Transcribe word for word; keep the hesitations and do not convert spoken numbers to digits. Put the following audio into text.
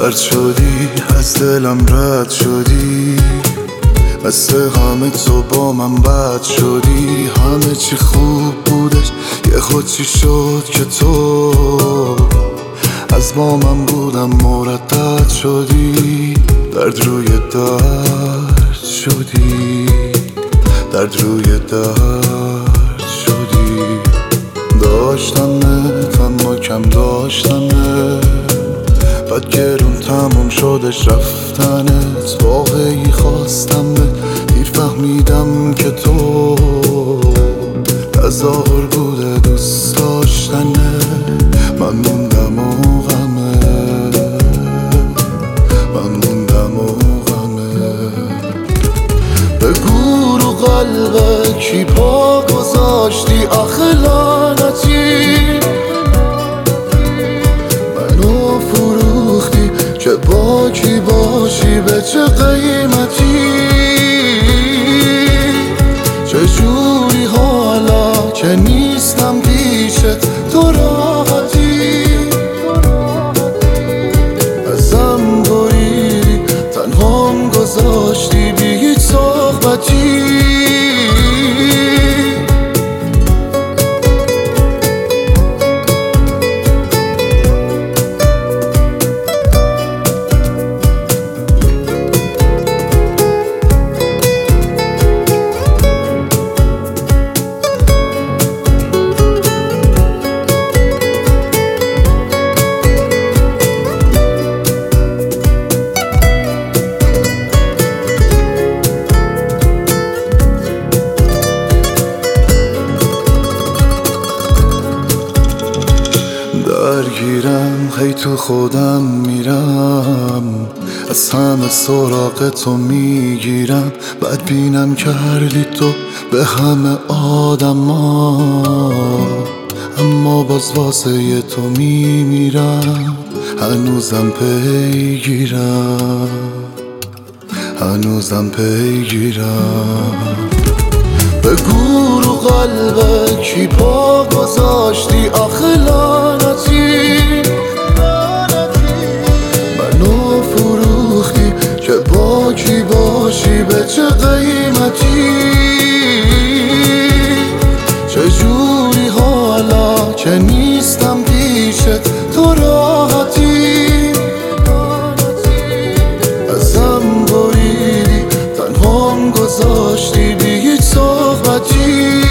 رد شدی، از دلم رد شدی، مثل همه تو با من بد شدی. همه چی خوب بودش، یه خود چی شد که تو از با من بودم مردد شدی. درد روی درد شدی، درد روی درد شدی. داشتمت اما کم داشتمت، بعد گرون تموم شدش رفتنت. واقعی خواستم دیر فهمیدم که تو تظاهر بوده دوست داشتنه. من موندم و غمه، من موندم و غمه. بگو رو قلبه کی پا گذاشتی آخه لعنتی. منو فروختی که با کی باشی به چه قیمتی. چجوری حالا که نیستم پیشت تو راحتی. ازم بریدی تنهام گذاشتی بی هیچ صحبتی. درگیرم هی تو خودم میرم، از همه سراغ تو میگیرم. بعد بینم کردی تو به همه آدم ها، اما باز واسه تو میمیرم. هنوزم پیگیرم، هنوزم پیگیرم. بگو رو قلبه کی پا گذاشتی آخه لعنتی. منو فروختی که با کی باشی به چه قیمتی. چجوری حالا که نیستم پیشت تو راحتی. ازم بریدی تنهام گذاشتی بی هیچ صحبتی.